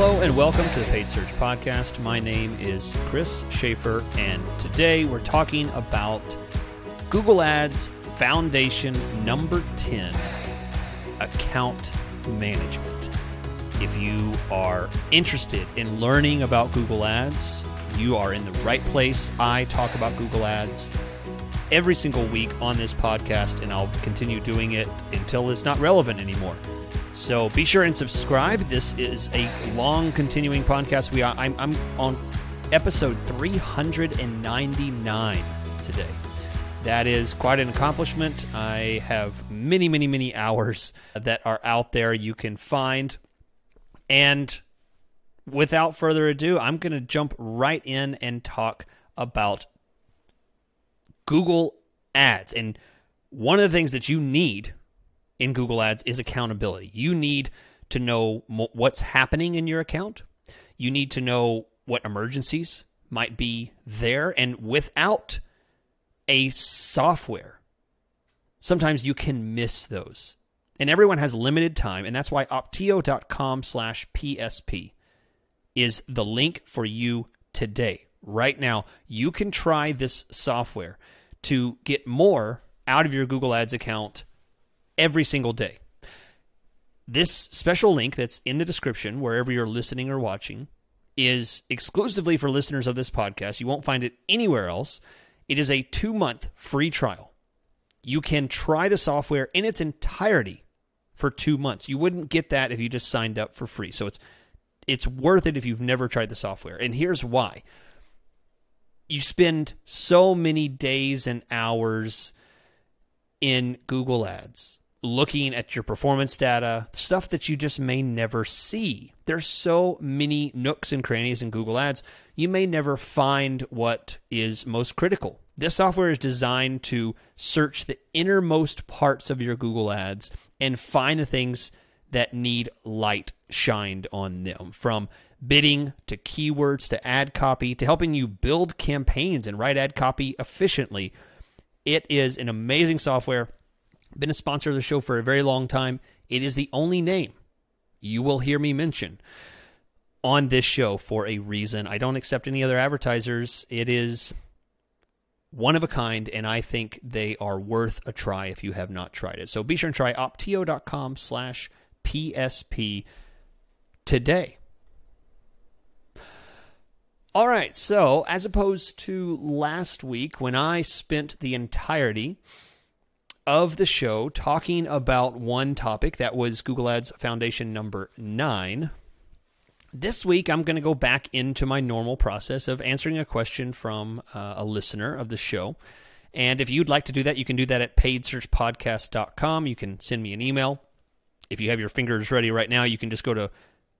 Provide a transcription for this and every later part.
Hello and welcome to the Paid Search Podcast. My name is Chris Schaefer, and today we're talking about Google Ads Foundation number 10, Account Management. If you are interested in learning about Google Ads, you are in the right place. I talk about Google Ads every single week on this podcast, and I'll continue doing it until it's not relevant anymore. So be sure and subscribe. This is a long continuing podcast. I'm on episode 399 today. That is quite an accomplishment. I have many hours that are out there you can find. And without further ado, I'm going to jump right in and talk about Google Ads. And one of the things that you need in Google Ads is accountability. You need to know what's happening in your account. You need to know what emergencies might be there. And without a software, sometimes you can miss those. And everyone has limited time, and that's why opteo.com/PSP is the link for you today. Right now, you can try this software to get more out of your Google Ads account every single day. This special link that's in the description, wherever you're listening or watching, is exclusively for listeners of this podcast. You won't find it anywhere else. It is a 2-month free trial. You can try the software in its entirety for 2 months. You wouldn't get that if you just signed up for free. So it's worth it if you've never tried the software. And here's why. You spend so many days and hours in Google Ads looking at your performance data, stuff that you just may never see. There's so many nooks and crannies in Google Ads, you may never find what is most critical. This software is designed to search the innermost parts of your Google Ads and find the things that need light shined on them, from bidding to keywords to ad copy to helping you build campaigns and write ad copy efficiently. It is an amazing software. Been a sponsor of the show for a very long time. It is the only name you will hear me mention on this show for a reason. I don't accept any other advertisers. It is one of a kind, and I think they are worth a try if you have not tried it. So be sure and try opteo.com/PSP today. All right, so as opposed to last week when I spent the entirety of the show talking about one topic, that was Google Ads Foundation number 9, this week I'm going to go back into my normal process of answering a question from a listener of the show. And if you'd like to do that, you can do that at paidsearchpodcast.com. You can send me an email. If you have your fingers ready right now, you can just go to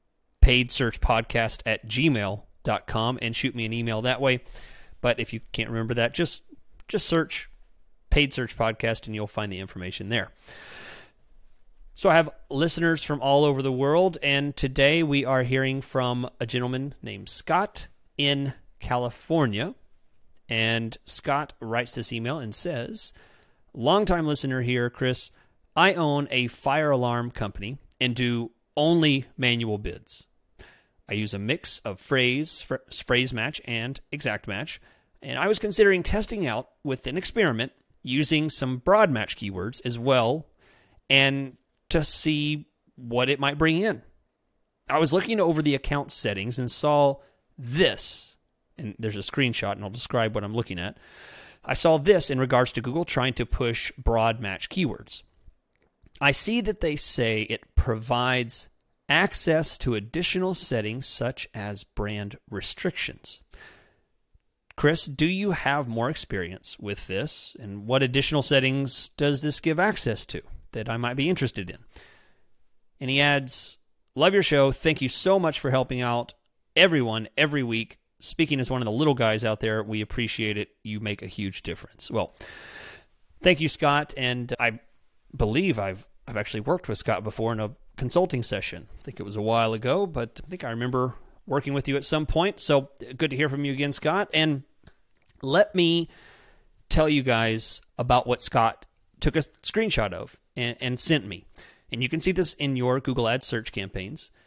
paidsearchpodcast@gmail.com and shoot me an email that way. But if you can't remember that, just search Paid Search Podcast and you'll find the information there. So I have listeners from all over the world, and today we are hearing from a gentleman named Scott in California. And Scott writes this email and says, longtime listener here, Chris. I own a fire alarm company and do only manual bids. I use a mix of phrase match, and exact match, and I was considering testing out with an experiment using some broad match keywords as well, and to see what it might bring in. I was looking over the account settings and saw this, and there's a screenshot, and I'll describe what I'm looking at. I saw this in regards to Google trying to push broad match keywords. I see that they say it provides access to additional settings such as brand restrictions. Chris, do you have more experience with this? And what additional settings does this give access to that I might be interested in? And he adds, love your show. Thank you so much for helping out everyone every week. Speaking as one of the little guys out there, we appreciate it. You make a huge difference. Well, thank you, Scott. And I believe I've actually worked with Scott before in a consulting session. I think it was a while ago, but I think I remember working with you at some point. So good to hear from you again, Scott. And let me tell you guys about what Scott took a screenshot of and sent me. And you can see this in your Google Ads search campaigns.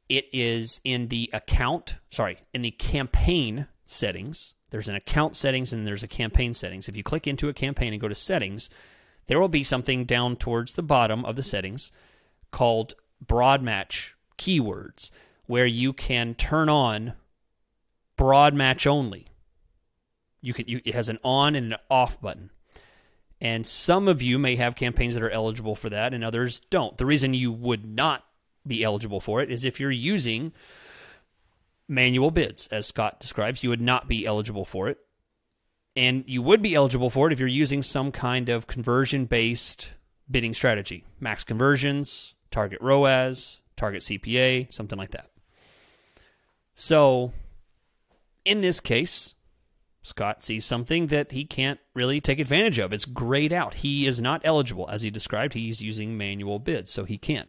it is in the campaign settings. There's an account settings and there's a campaign settings. If you click into a campaign and go to settings, there will be something down towards the bottom of the settings called broad match keywords, where you can turn on broad match only. It has an on and an off button. And some of you may have campaigns that are eligible for that and others don't. The reason you would not be eligible for it is if you're using manual bids, as Scott describes, you would not be eligible for it. And you would be eligible for it if you're using some kind of conversion-based bidding strategy. Max conversions, target ROAS, target CPA, something like that. So, in this case, Scott sees something that he can't really take advantage of. It's grayed out. He is not eligible. As he described, he's using manual bids, so he can't.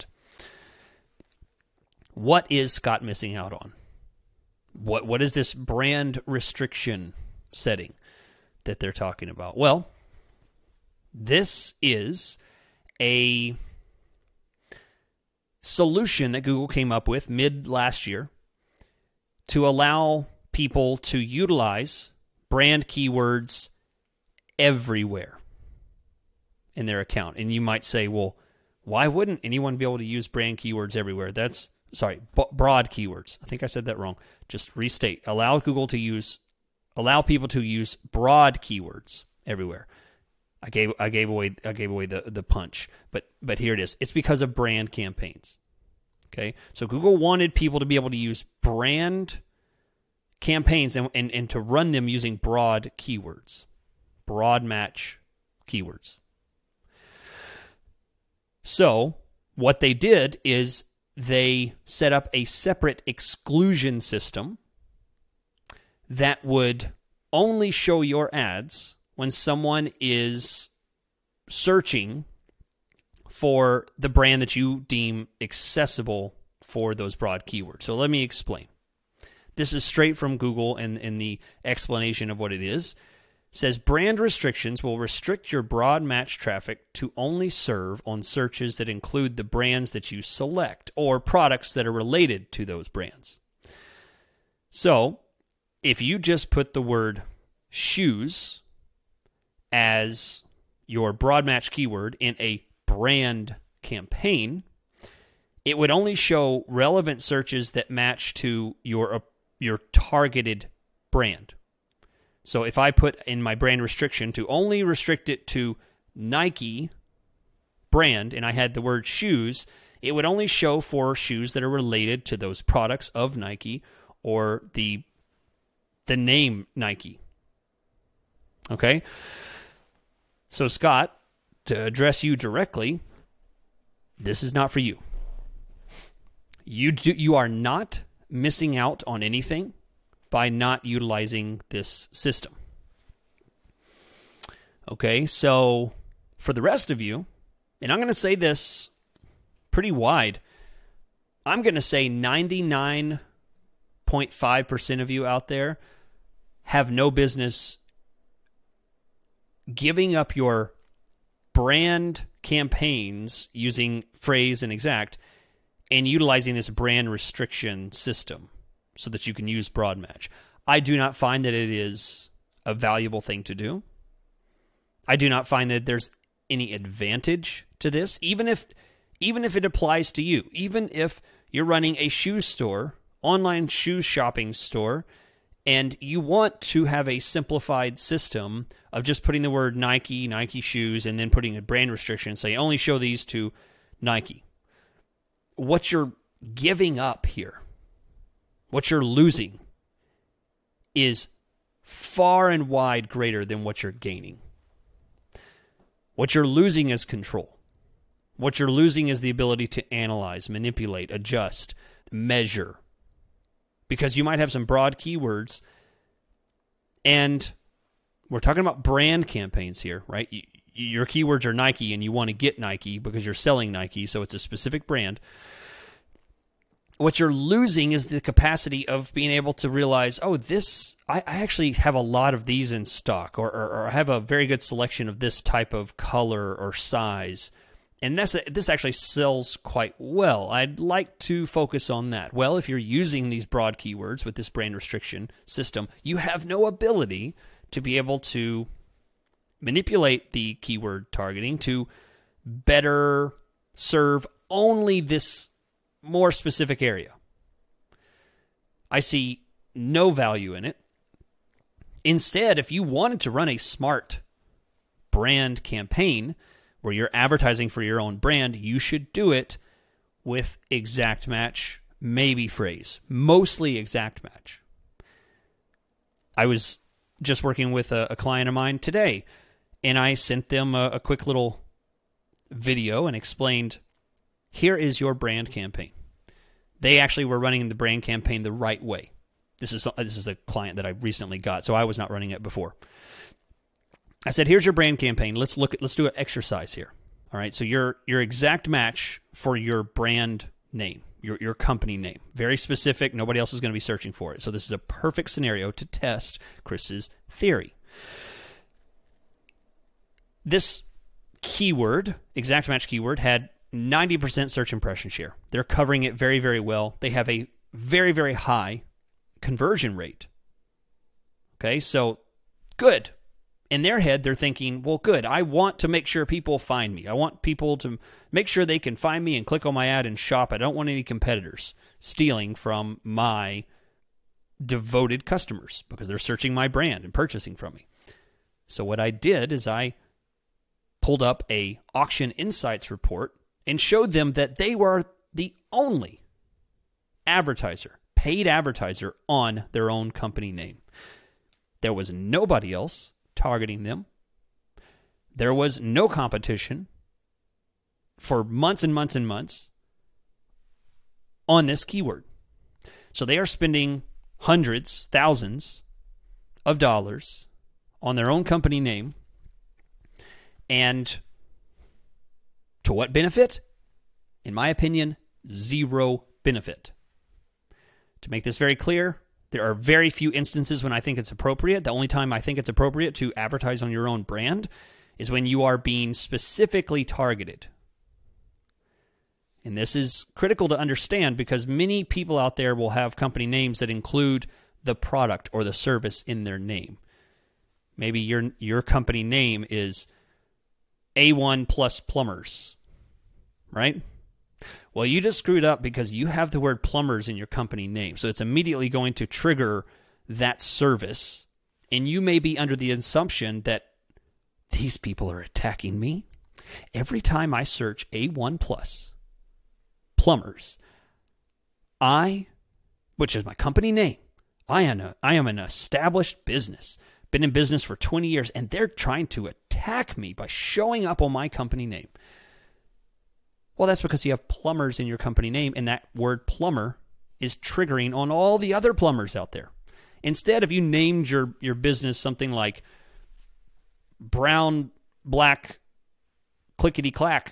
What is Scott missing out on? What is this brand restriction setting that they're talking about? Well, this is a solution that Google came up with mid last year to allow people to utilize brand keywords everywhere in their account. And you might say, well, why wouldn't anyone be able to use brand keywords everywhere? Broad keywords. I think I said that wrong. Just restate. Allow people to use broad keywords everywhere. I gave away the punch, but here it is. It's because of brand campaigns. Okay, so Google wanted people to be able to use brand campaigns and to run them using broad keywords, broad match keywords. So what they did is they set up a separate exclusion system that would only show your ads when someone is searching for the brand that you deem accessible for those broad keywords. So let me explain. This is straight from Google, and in the explanation of what it is. It says brand restrictions will restrict your broad match traffic to only serve on searches that include the brands that you select or products that are related to those brands. So, if you just put the word shoes as your broad match keyword in a brand campaign, it would only show relevant searches that match to your targeted brand. So if I put in my brand restriction to only restrict it to Nike brand and I had the word shoes, it would only show for shoes that are related to those products of Nike or the name Nike. Okay? So Scott, to address you directly, this is not for you. You are not missing out on anything by not utilizing this system. Okay, so for the rest of you, and I'm going to say this pretty wide, I'm going to say 99.5% of you out there have no business giving up your brand campaigns using phrase and exact and utilizing this brand restriction system so that you can use broad match. I do not find that it is a valuable thing to do. I do not find that there's any advantage to this, even if it applies to you. Even if you're running a shoe store, online shoe shopping store, and you want to have a simplified system of just putting the word Nike shoes, and then putting a brand restriction and say, only show these to Nike. What you're giving up here, what you're losing, is far and wide greater than what you're gaining. What you're losing is control. What you're losing is the ability to analyze, manipulate, adjust, measure. Because you might have some broad keywords, and we're talking about brand campaigns here, right? Your keywords are Nike, and you want to get Nike because you're selling Nike, so it's a specific brand. What you're losing is the capacity of being able to realize, oh, I actually have a lot of these in stock, or I have a very good selection of this type of color or size. And this actually sells quite well. I'd like to focus on that. Well, if you're using these broad keywords with this brand restriction system, you have no ability to be able to manipulate the keyword targeting to better serve only this more specific area. I see no value in it. Instead, if you wanted to run a smart brand campaign where you're advertising for your own brand, you should do it with exact match, maybe phrase, mostly exact match. I was just working with a client of mine today, and I sent them a quick little video and explained, here is your brand campaign. They actually were running the brand campaign the right way. This is a client that I recently got, so I was not running it before. I said, here's your brand campaign. Let's do an exercise here. All right, so your exact match for your brand name, your company name. Very specific. Nobody else is going to be searching for it. So this is a perfect scenario to test Chris's theory. This keyword, exact match keyword, had 90% search impression share. They're covering it very, very well. They have a very, very high conversion rate. Okay, so good. In their head, they're thinking, well, good. I want to make sure people find me. I want people to make sure they can find me and click on my ad and shop. I don't want any competitors stealing from my devoted customers because they're searching my brand and purchasing from me. So what I did is I pulled up a Auction Insights report and showed them that they were the only paid advertiser on their own company name. There was nobody else targeting them. There was no competition for months and months and months on this keyword. So they are spending hundreds, thousands of dollars on their own company name. And to what benefit? In my opinion, zero benefit. To make this very clear, there are very few instances when I think it's appropriate. The only time I think it's appropriate to advertise on your own brand is when you are being specifically targeted. And this is critical to understand because many people out there will have company names that include the product or the service in their name. Maybe your company name is A1 Plus Plumbers, right? Well, you just screwed up because you have the word plumbers in your company name. So it's immediately going to trigger that service. And you may be under the assumption that these people are attacking me. Every time I search A1 Plus Plumbers, which is my company name, I am an established business, been in business for 20 years, and they're trying to attack me by showing up on my company name. Well, that's because you have plumbers in your company name, and that word plumber is triggering on all the other plumbers out there. Instead, if you named your business something like Brown, Black, Clickety Clack,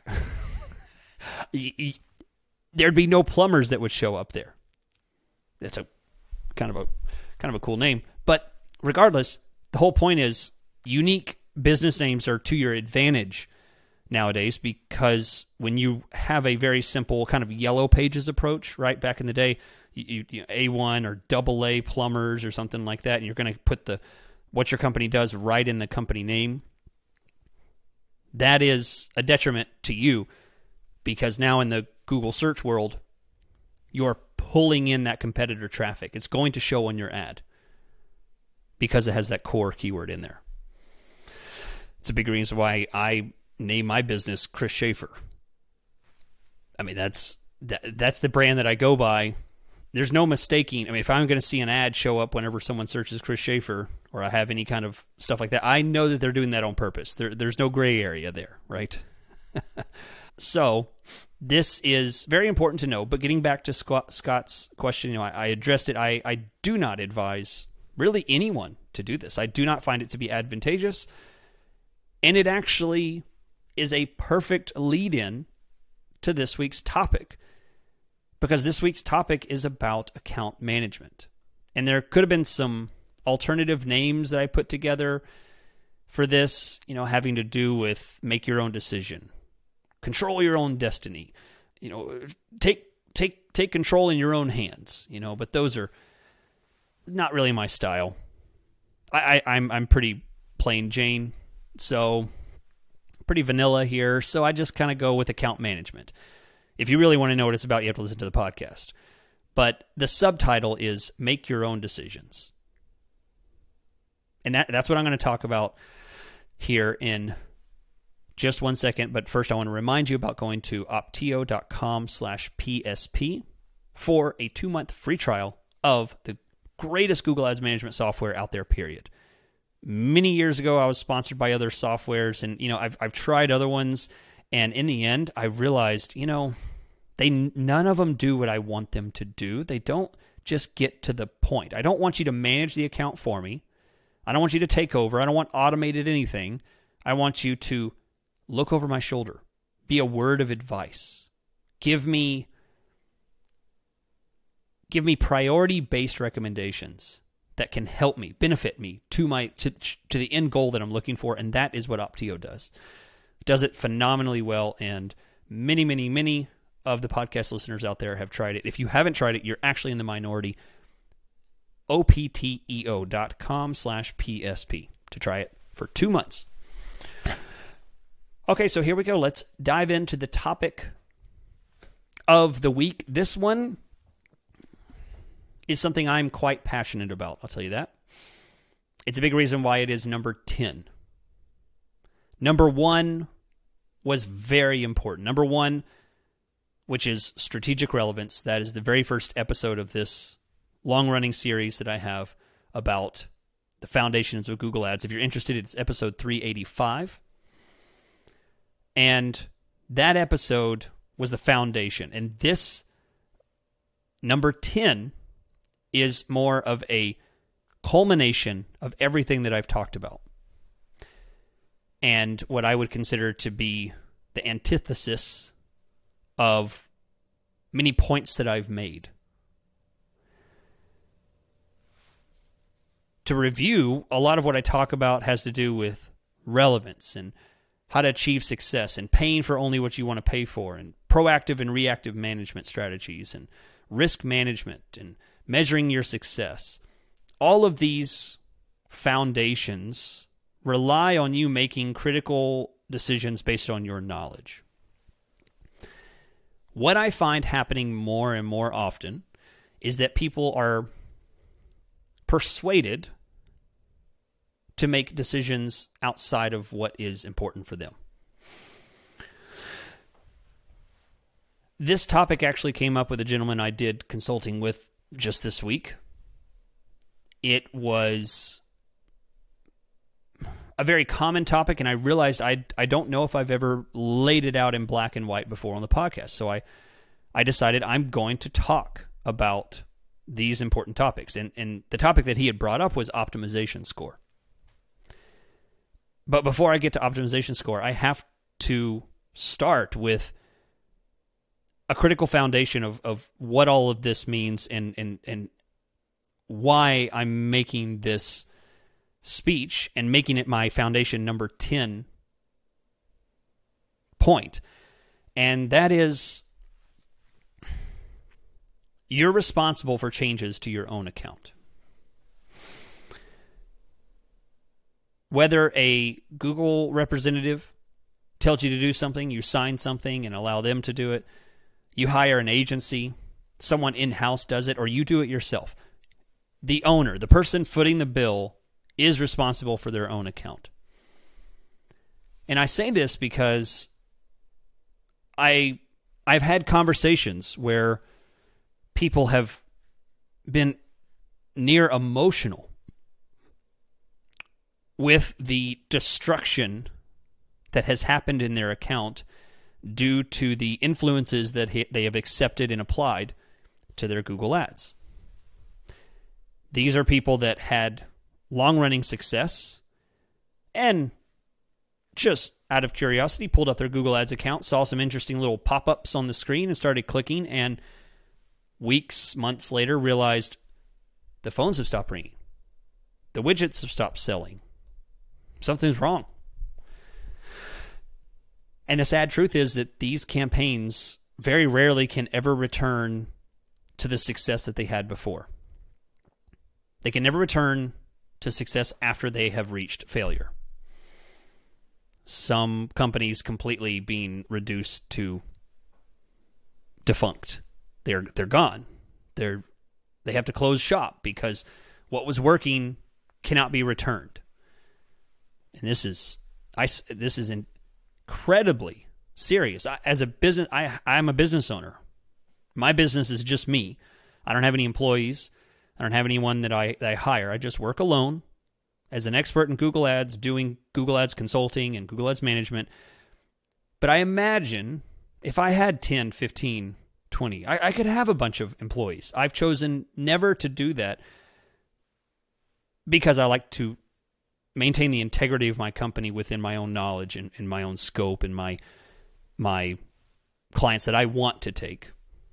there'd be no plumbers that would show up there. That's a kind of a cool name. But regardless, the whole point is unique business names are to your advantage nowadays, because when you have a very simple kind of yellow pages approach, right? Back in the day, you A1 or AA plumbers or something like that, and you're going to put what your company does right in the company name. That is a detriment to you, because now in the Google search world, you're pulling in that competitor traffic. It's going to show on your ad because it has that core keyword in there. It's a big reason why I name my business Chris Schaefer. I mean, that's the brand that I go by. There's no mistaking. I mean, if I'm going to see an ad show up whenever someone searches Chris Schaefer, or I have any kind of stuff like that, I know that they're doing that on purpose. There's no gray area there, right? So this is very important to know. But getting back to Scott's question, I addressed it. I do not advise really anyone to do this. I do not find it to be advantageous. And it actually is a perfect lead-in to this week's topic, because this week's topic is about account management. And there could have been some alternative names that I put together for this, having to do with make your own decision, control your own destiny, take control in your own hands, but those are not really my style. I'm pretty plain Jane, so pretty vanilla here. So I just kind of go with account management. If you really want to know what it's about, you have to listen to the podcast. But the subtitle is Make Your Own Decisions. And that's what I'm going to talk about here in just one second. But first, I want to remind you about going to opteo.com/PSP for a 2-month free trial of the greatest Google Ads management software out there, period. Many years ago, I was sponsored by other softwares, and I've tried other ones, and in the end, I realized, none of them do what I want them to do. They don't just get to the point. I don't want you to manage the account for me. I don't want you to take over. I don't want automated anything. I want you to look over my shoulder, be a word of advice, give me priority-based recommendations that can help me, benefit me to the end goal that I'm looking for, and that is what Opteo does. It does it phenomenally well, and many, many, many of the podcast listeners out there have tried it. If you haven't tried it, you're actually in the minority. opteo.com/PSP to try it for 2 months. Okay, so here we go. Let's dive into the topic of the week. This one is something I'm quite passionate about, I'll tell you that. It's a big reason why it is number 10. Number 1 was very important. Number 1, which is strategic relevance. That is the very first episode of this long-running series that I have about the foundations of Google Ads. If you're interested, it's episode 385. And that episode was the foundation. And this number 10 is more of a culmination of everything that I've talked about. And what I would consider to be the antithesis of many points that I've made. To review, a lot of what I talk about has to do with relevance and how to achieve success and paying for only what you want to pay for and proactive and reactive management strategies and risk management and measuring your success. All of these foundations rely on you making critical decisions based on your knowledge. What I find happening more and more often is that people are persuaded to make decisions outside of what is important for them. This topic actually came up with a gentleman I did consulting with just this week. It was a very common topic, and I realized I don't know if I've ever laid it out in black and white before on the podcast. So I decided I'm going to talk about these important topics. And the topic that he had brought up was optimization score. But before I get to optimization score, I have to start with a critical foundation of what all of this means and why I'm making this speech and making it my foundation number 10 point. And that is, you're responsible for changes to your own account. Whether a Google representative tells you to do something, you sign something and allow them to do it, you hire an agency, someone in-house does it, or you do it yourself, the owner, the person footing the bill, is responsible for their own account. And I say this because I've had conversations where people have been near emotional with the destruction that has happened in their account due to the influences that they have accepted and applied to their Google Ads. These are people that had long-running success and just out of curiosity pulled up their Google Ads account, saw some interesting little pop-ups on the screen and started clicking, and weeks, months later realized the phones have stopped ringing. The widgets have stopped selling. Something's wrong. And the sad truth is that these campaigns very rarely can ever return to the success that they had before. They can never return to success after they have reached failure. Some companies completely being reduced to defunct. They're gone. They have to close shop because what was working cannot be returned. And this is incredibly serious. As a business, I'm a business owner. My business is just me. I don't have any employees. I don't have anyone that I hire. I just work alone as an expert in Google Ads, doing Google Ads consulting and Google Ads management. But I imagine if I had 10, 15, 20, I could have a bunch of employees. I've chosen never to do that because I like to maintain the integrity of my company within my own knowledge and my own scope and my clients that I want to take.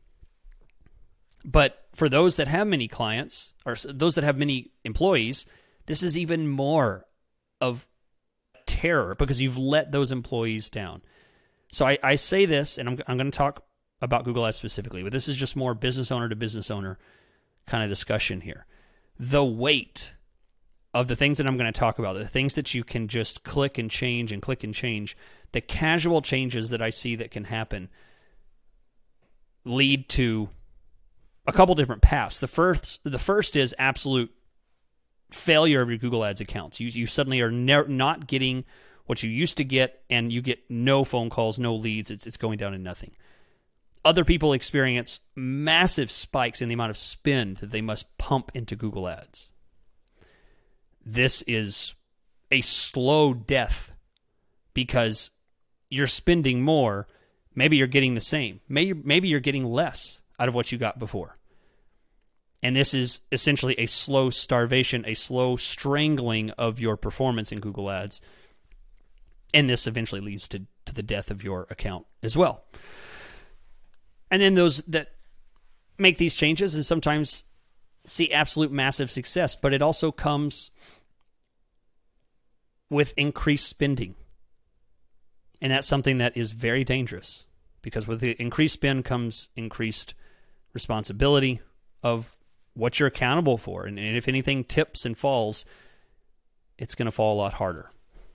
But for those that have many clients, or those that have many employees, this is even more of terror because you've let those employees down. So I say this, and I'm going to talk about Google Ads specifically, but this is just more business owner to business owner kind of discussion here. The weight of the things that I'm going to talk about, the things that you can just click and change, the casual changes that I see that can happen lead to a couple different paths. The first is absolute failure of your Google Ads accounts. You suddenly are not getting what you used to get, and you get no phone calls, no leads. It's going down to nothing. Other people experience massive spikes in the amount of spend that they must pump into Google Ads. This is a slow death because you're spending more. Maybe you're getting the same. Maybe you're getting less out of what you got before. And this is essentially a slow starvation, a slow strangling of your performance in Google Ads. And this eventually leads to the death of your account as well. And then those that make these changes and sometimes see absolute massive success, but it also comes with increased spending. And that's something that is very dangerous because with the increased spend comes increased responsibility of what you're accountable for. And if anything tips and falls, it's going to fall a lot harder.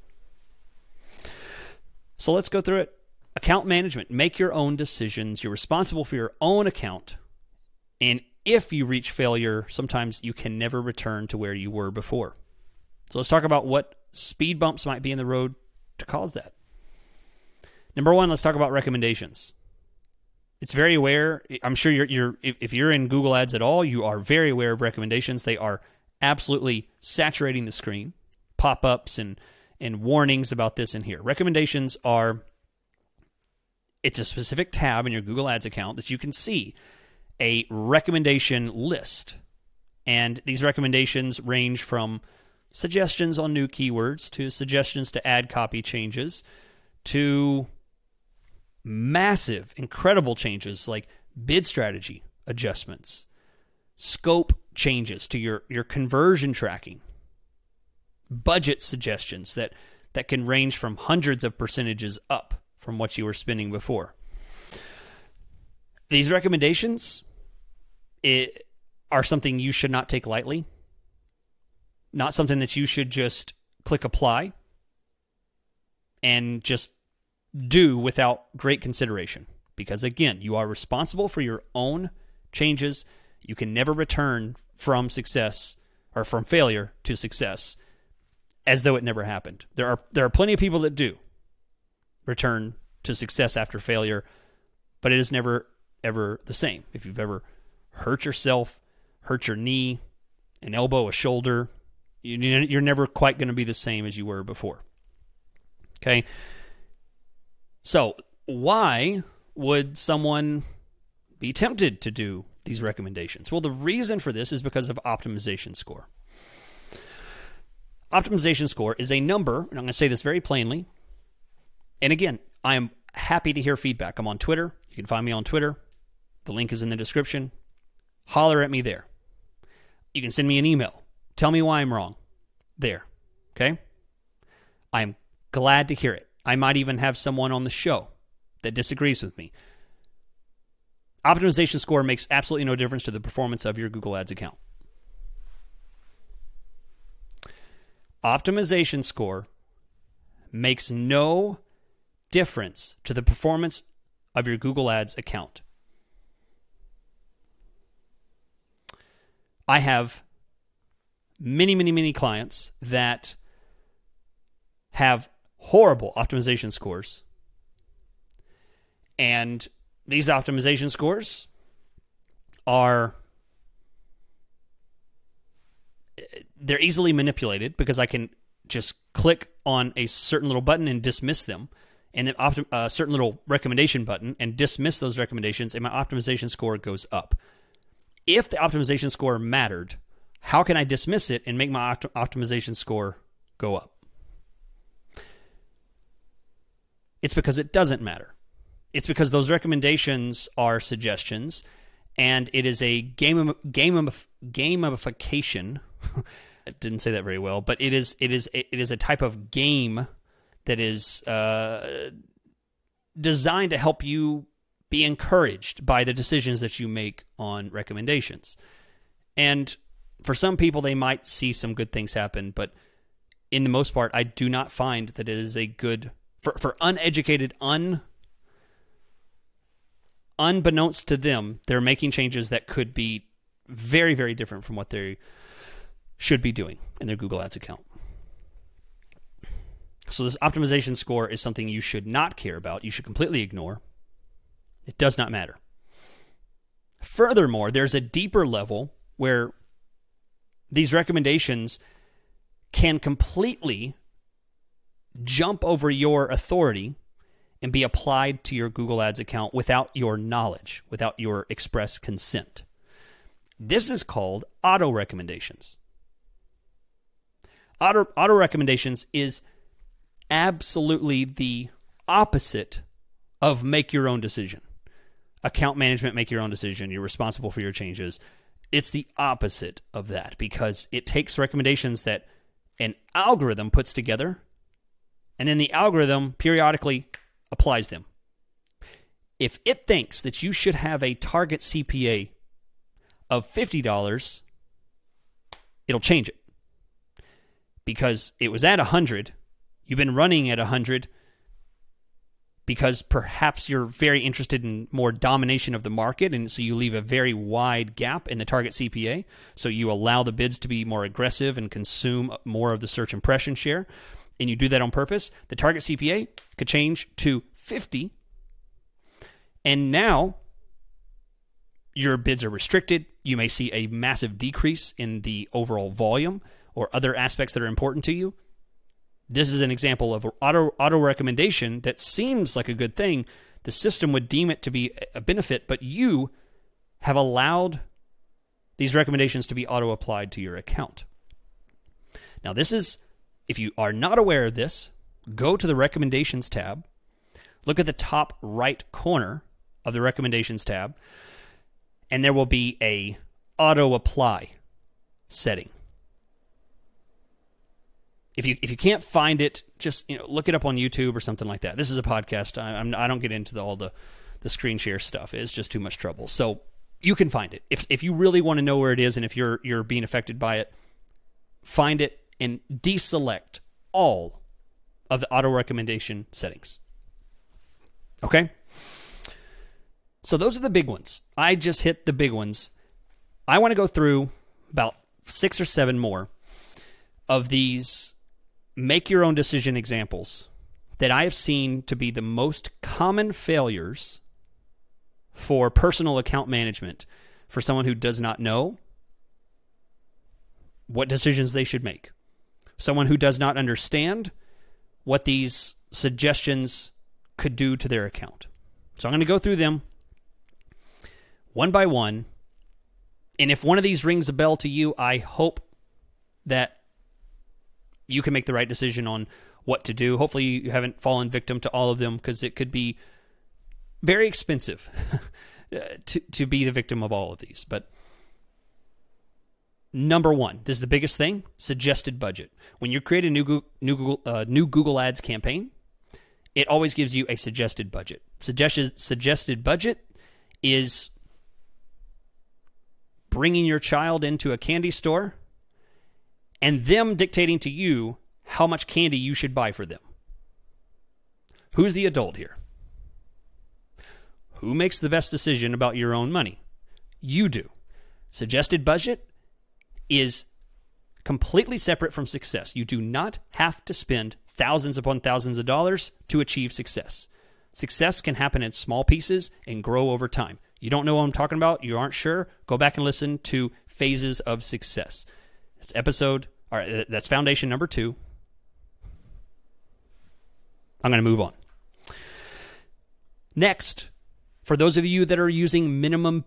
So let's go through it. Account management. Make your own decisions. You're responsible for your own account. And if you reach failure, sometimes you can never return to where you were before. So let's talk about what speed bumps might be in the road to cause that. Number one, let's talk about recommendations. It's very aware. I'm sure if you're in Google Ads at all, you are very aware of recommendations. They are absolutely saturating the screen. Pop-ups and warnings about this in here. Recommendations are, it's a specific tab in your Google Ads account that you can see a recommendation list. And these recommendations range from suggestions on new keywords to suggestions to add copy changes to massive, incredible changes like bid strategy adjustments, scope changes to your conversion tracking, budget suggestions that can range from hundreds of percentages up from what you were spending before. These recommendations are something you should not take lightly, not something that you should just click apply and just do without great consideration. Because again, you are responsible for your own changes. You can never return from success or from failure to success as though it never happened. There are plenty of people that do return to success after failure, but it is never, ever the same. If you've ever hurt yourself, hurt your knee, an elbow, a shoulder, you're never quite going to be the same as you were before. Okay? So, why would someone be tempted to do these recommendations? Well, the reason for this is because of optimization score. Optimization score is a number, and I'm going to say this very plainly. And again, I am happy to hear feedback. I'm on Twitter. You can find me on Twitter. The link is in the description. Holler at me there. You can send me an email. Tell me why I'm wrong. There. Okay? I'm glad to hear it. I might even have someone on the show that disagrees with me. Optimization score makes absolutely no difference to the performance of your Google Ads account. Optimization score makes no difference to the performance of your Google Ads account. I have many clients that have horrible optimization scores. And these optimization scores they're easily manipulated because I can just click on a certain little button and dismiss them, and then a certain little recommendation button and dismiss those recommendations, and my optimization score goes up. If the optimization score mattered, how can I dismiss it and make my optimization score go up? It's because it doesn't matter. It's because those recommendations are suggestions, and it is a gamification. I didn't say that very well, but it is a type of game that is designed to help you be encouraged by the decisions that you make on recommendations. And for some people, they might see some good things happen, but in the most part, I do not find that it is a good for uneducated, unbeknownst to them, they're making changes that could be very, very different from what they should be doing in their Google Ads account. So this optimization score is something you should not care about. You should completely ignore. It does not matter. Furthermore, there's a deeper level where these recommendations can completely jump over your authority and be applied to your Google Ads account without your knowledge, without your express consent. This is called auto recommendations. Auto recommendations is absolutely the opposite of make your own decision. Account management, make your own decision. You're responsible for your changes. It's the opposite of that because it takes recommendations that an algorithm puts together, and then the algorithm periodically applies them. If it thinks that you should have a target CPA of $50, it'll change it. Because it was at 100, you've been running at 100 because perhaps you're very interested in more domination of the market, and so you leave a very wide gap in the target CPA, so you allow the bids to be more aggressive and consume more of the search impression share, and you do that on purpose. The target CPA could change to 50, and now your bids are restricted. You may see a massive decrease in the overall volume or other aspects that are important to you. This is an example of an auto recommendation that seems like a good thing. The system would deem it to be a benefit, but you have allowed these recommendations to be auto-applied to your account. Now, this is, if you are not aware of this, go to the Recommendations tab, look at the top right corner of the Recommendations tab, and there will be a auto-apply setting. If you can't find it, just look it up on YouTube or something like that. This is a podcast. I don't get into all the screen share stuff. It's just too much trouble. So you can find it. If you really want to know where it is and if you're being affected by it, find it and deselect all of the auto recommendation settings. Okay? So those are the big ones. I just hit the big ones. I want to go through about 6 or 7 more of these make your own decision examples that I have seen to be the most common failures for personal account management for someone who does not know what decisions they should make. Someone who does not understand what these suggestions could do to their account. So I'm going to go through them one by one. And if one of these rings a bell to you, I hope that you can make the right decision on what to do. Hopefully you haven't fallen victim to all of them because it could be very expensive to be the victim of all of these. But number one, this is the biggest thing, suggested budget. When you create a new Google Ads campaign it always gives you a suggested budget. Suggested budget is bringing your child into a candy store and them dictating to you how much candy you should buy for them. Who's the adult here? Who makes the best decision about your own money? You do. Suggested budget is completely separate from success. You do not have to spend thousands upon thousands of dollars to achieve success. Success can happen in small pieces and grow over time. You don't know what I'm talking about? You aren't sure? Go back and listen to Phases of Success. That's foundation number 2. I'm going to move on. Next, for those of you that are using manual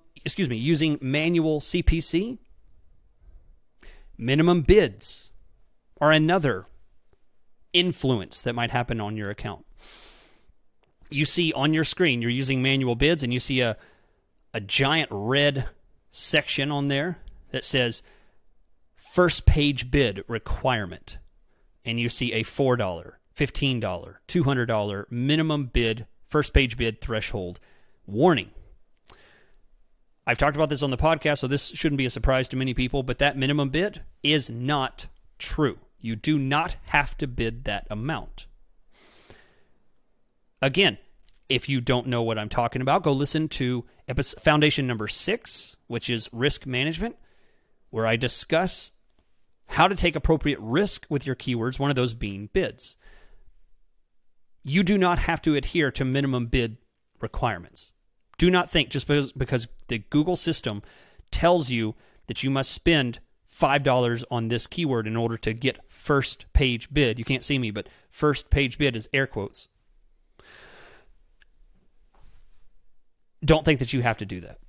CPC, minimum bids are another influence that might happen on your account. You see on your screen, you're using manual bids, and you see a giant red section on there that says first page bid requirement. And you see a $4, $15, $200 minimum bid, first page bid threshold warning. I've talked about this on the podcast, so this shouldn't be a surprise to many people, but that minimum bid is not true. You do not have to bid that amount. Again, if you don't know what I'm talking about, go listen to foundation number 6, which is risk management, where I discuss how to take appropriate risk with your keywords, one of those being bids. You do not have to adhere to minimum bid requirements. Do not think just because the Google system tells you that you must spend $5 on this keyword in order to get first page bid. You can't see me, but first page bid is air quotes. Don't think that you have to do that.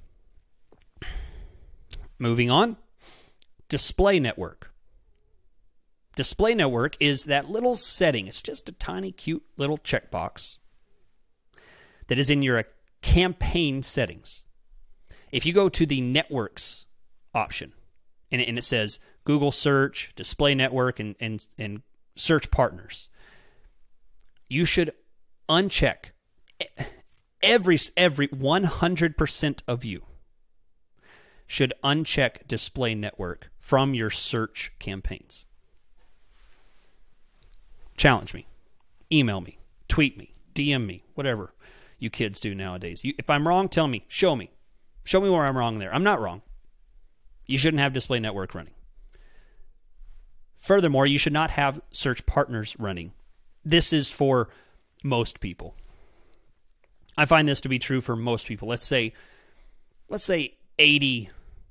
Moving on, display network. Display network is that little setting. It's just a tiny, cute little checkbox that is in your campaign settings. If you go to the networks option, and it says Google search, display network, and search partners, you should uncheck every 100% of you should uncheck display network from your search campaigns. Challenge me, email me, tweet me, DM me, whatever you kids do nowadays. If I'm wrong, tell me, show me where I'm wrong there. I'm not wrong. You shouldn't have display network running. Furthermore, you should not have search partners running. This is for most people. I find this to be true for most people. Let's say 80%,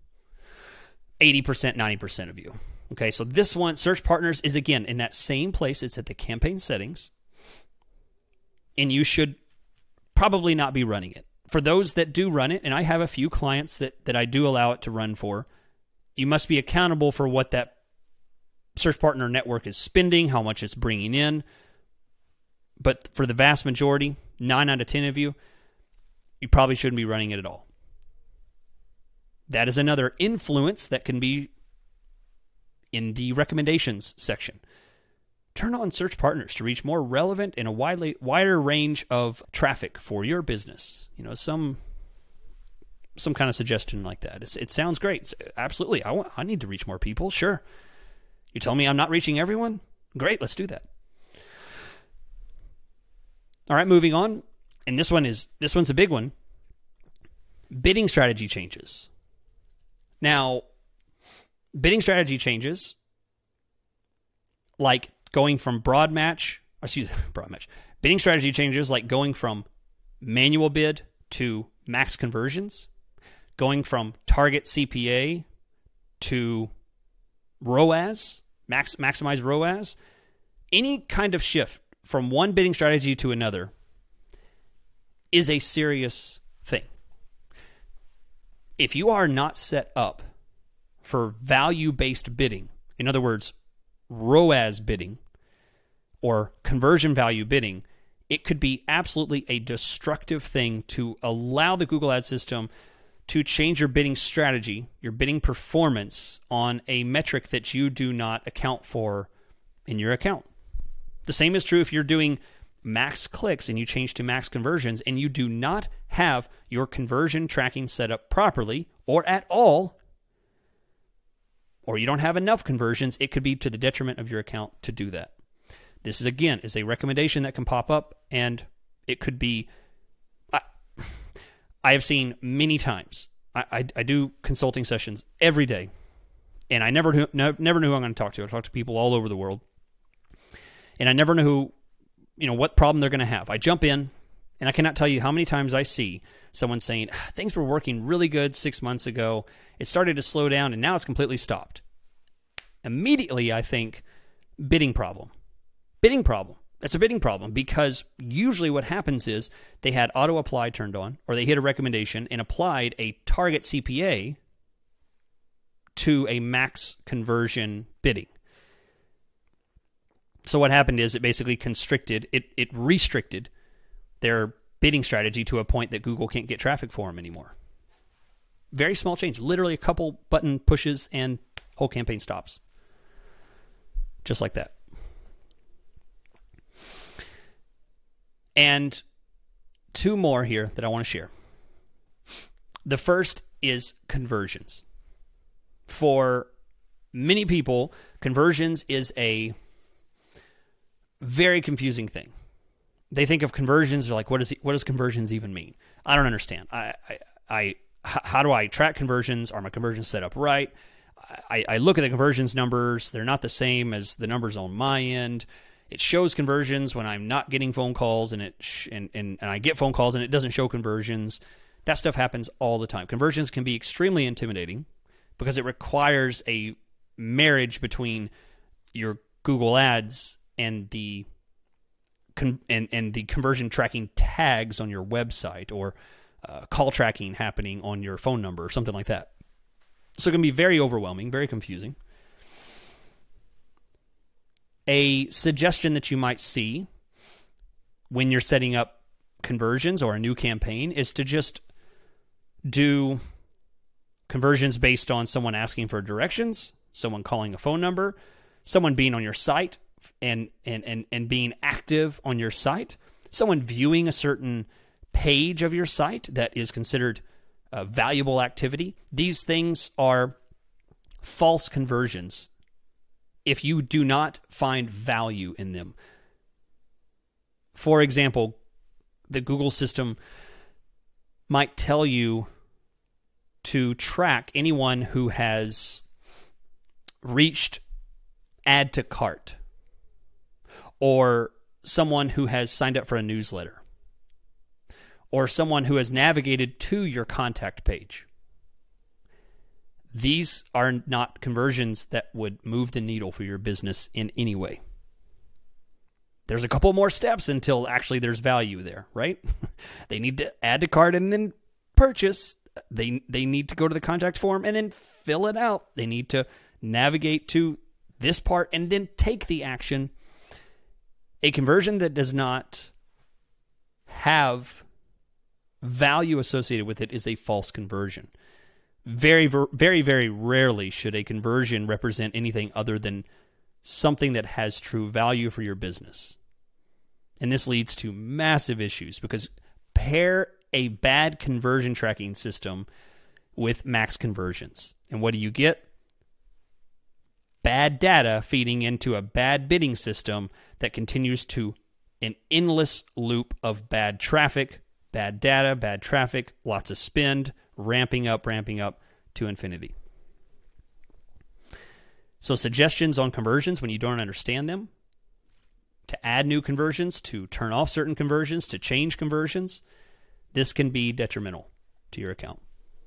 90% of you. Okay, so this one, search partners, is again in that same place. It's at the campaign settings, and you should probably not be running it. For those that do run it, and I have a few clients that I do allow it to run for, you must be accountable for what that search partner network is spending, how much it's bringing in. But for the vast majority, 9 out of 10 of you, you probably shouldn't be running it at all. That is another influence that can be in the recommendations section. Turn on search partners to reach more relevant and a wider range of traffic for your business. Some kind of suggestion like that. It sounds great. Absolutely. I need to reach more people. Sure. You tell me I'm not reaching everyone? Great. Let's do that. All right, moving on. And this one's a big one. Bidding strategy changes. Now, bidding strategy changes like going from broad match. Bidding strategy changes like going from manual bid to max conversions, going from target CPA to ROAS, maximize ROAS. Any kind of shift from one bidding strategy to another is a serious thing. If you are not set up for value-based bidding, in other words, ROAS bidding or conversion value bidding, it could be absolutely a destructive thing to allow the Google Ads system to change your bidding strategy, your bidding performance on a metric that you do not account for in your account. The same is true if you're doing max clicks and you change to max conversions and you do not have your conversion tracking set up properly or at all, or you don't have enough conversions, it could be to the detriment of your account to do that. This is, again, is a recommendation that can pop up, and it could be, I have seen many times, I do consulting sessions every day, and I never knew who I'm going to talk to. I talk to people all over the world, and I never know what problem they're going to have. I jump in, and I cannot tell you how many times I see someone saying, things were working really good 6 months ago. It started to slow down, and now it's completely stopped. Immediately, I think, bidding problem. Bidding problem. That's a bidding problem because usually what happens is they had auto apply turned on, or they hit a recommendation and applied a target CPA to a max conversion bidding. So what happened is it basically it restricted their bidding strategy to a point that Google can't get traffic for them anymore. Very small change. Literally a couple button pushes and whole campaign stops. Just like that. And two more here that I want to share. The first is conversions. For many people, conversions is a very confusing thing. They think of conversions, they're like, what does conversions even mean? I don't understand. How do I track conversions? Are my conversions set up right? I look at the conversions numbers. They're not the same as the numbers on my end. It shows conversions when I'm not getting phone calls, and I get phone calls and it doesn't show conversions. That stuff happens all the time. Conversions can be extremely intimidating because it requires a marriage between your Google Ads and the conversion tracking tags on your website, or call tracking happening on your phone number or something like that. So it can be very overwhelming, very confusing. A suggestion that you might see when you're setting up conversions or a new campaign is to just do conversions based on someone asking for directions, someone calling a phone number, someone being on your site and being active on your site, someone viewing a certain page of your site that is considered a valuable activity. These things are false conversions if you do not find value in them. For example, the Google system might tell you to track anyone who has reached add to cart, or someone who has signed up for a newsletter, or someone who has navigated to your contact page. These are not conversions that would move the needle for your business in any way. There's a couple more steps until actually there's value there, right? They need to add to cart and then purchase. They need to go to the contact form and then fill it out. They need to navigate to this part and then take the action. A conversion that does not have value associated with it is a false conversion. Very, very, very rarely should a conversion represent anything other than something that has true value for your business. And this leads to massive issues because pair a bad conversion tracking system with max conversions. And what do you get? Bad data feeding into a bad bidding system that continues to an endless loop of bad traffic, bad data, bad traffic, lots of spend, ramping up to infinity. So suggestions on conversions when you don't understand them, to add new conversions, to turn off certain conversions, to change conversions, this can be detrimental to your account.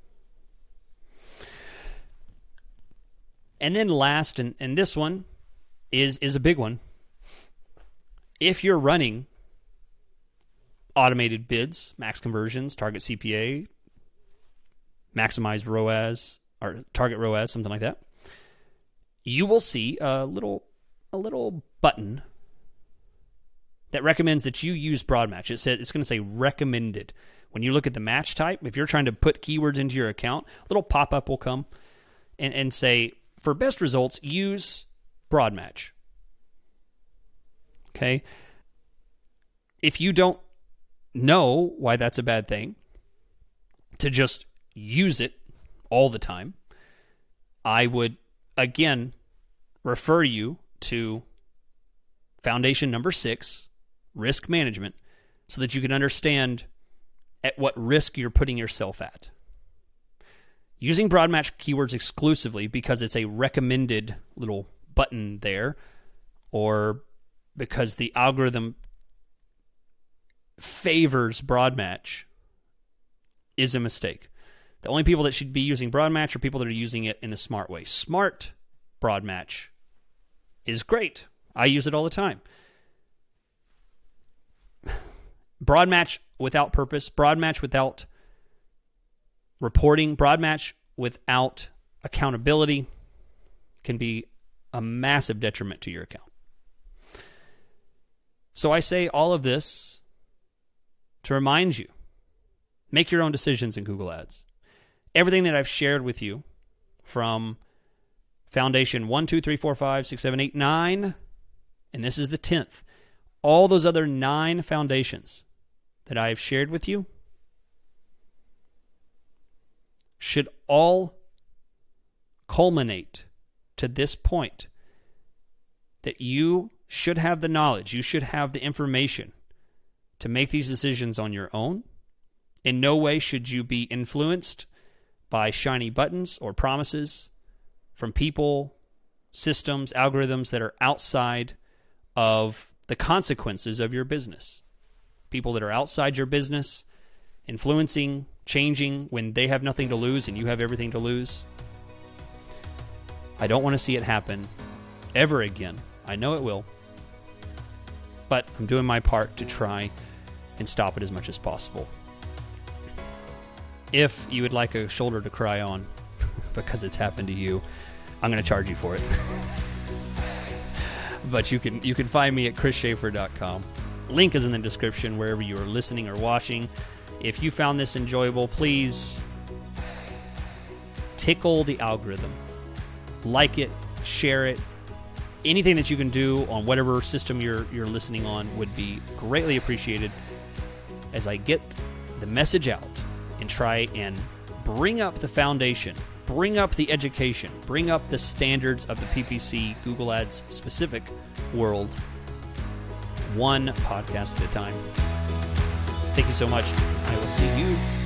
And then last, and this one is a big one. If you're running automated bids, max conversions, target CPA, maximize ROAS, or target ROAS, something like that, you will see a little button that recommends that you use Broadmatch. It's going to say recommended. When you look at the match type, if you're trying to put keywords into your account, a little pop-up will come and say, for best results, use Broadmatch. Okay? if you don't know why that's a bad thing, to just use it all the time, I would, again, refer you to foundation number 6, risk management, so that you can understand at what risk you're putting yourself at. Using Broadmatch keywords exclusively because it's a recommended little button there, or because the algorithm favors Broadmatch, is a mistake. The only people that should be using Broadmatch are people that are using it in the smart way. Smart Broadmatch is great. I use it all the time. Broadmatch without purpose, Broadmatch without reporting, Broadmatch without accountability can be a massive detriment to your account. So I say all of this to remind you, make your own decisions in Google Ads. Everything that I've shared with you from Foundation 1, 2, 3, 4, 5, 6, 7, 8, 9, and this is the 10th. All those other 9 foundations that I've shared with you should all culminate to this point, that you should have the knowledge, you should have the information to make these decisions on your own. In no way should you be influenced by shiny buttons or promises from people, systems, algorithms that are outside of the consequences of your business. People that are outside your business, influencing, changing when they have nothing to lose and you have everything to lose. I don't want to see it happen ever again. I know it will. But I'm doing my part to try and stop it as much as possible. If you would like a shoulder to cry on because it's happened to you, I'm going to charge you for it. But you can find me at chrisschaefer.com. Link is in the description wherever you are listening or watching. If you found this enjoyable, please tickle the algorithm. Like it, share it. Anything that you can do on whatever system you're listening on would be greatly appreciated as I get the message out and try and bring up the foundation, bring up the education, bring up the standards of the PPC Google Ads specific world, one podcast at a time. Thank you so much. I will see you